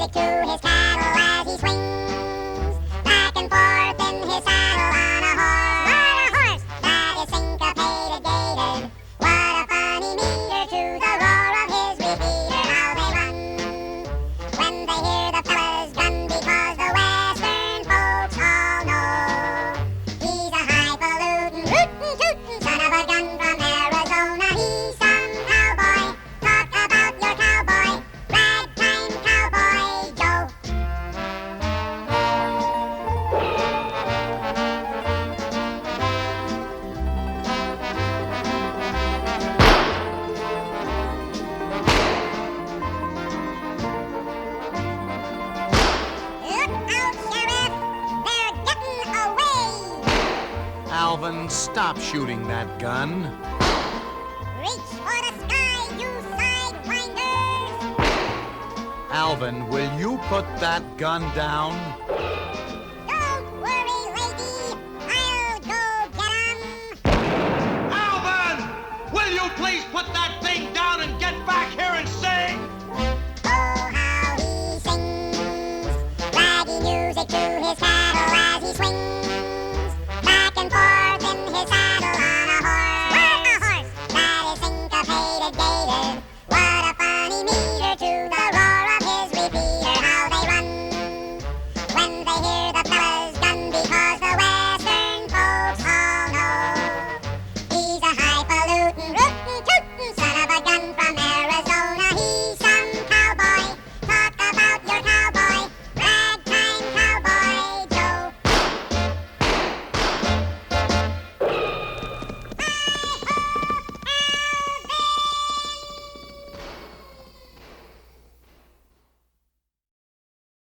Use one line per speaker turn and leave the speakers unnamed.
music to his cattle as he swings back and forth in his saddle on a horse that is syncopated, gated. What a funny meter to the roar of his repeater. How they run when they hear the fella's gun, because the western folks all know he's a highfalutin, rootin' tootin' son of a gun from Arizona. He's some cowboy. Talk about your cowboy, ragtime cowboy Joe. Look out, Sheriff! They're getting away!
Alvin, stop shooting that gun.
Reach for the sky, you sidewinders!
Alvin, will you put that gun down?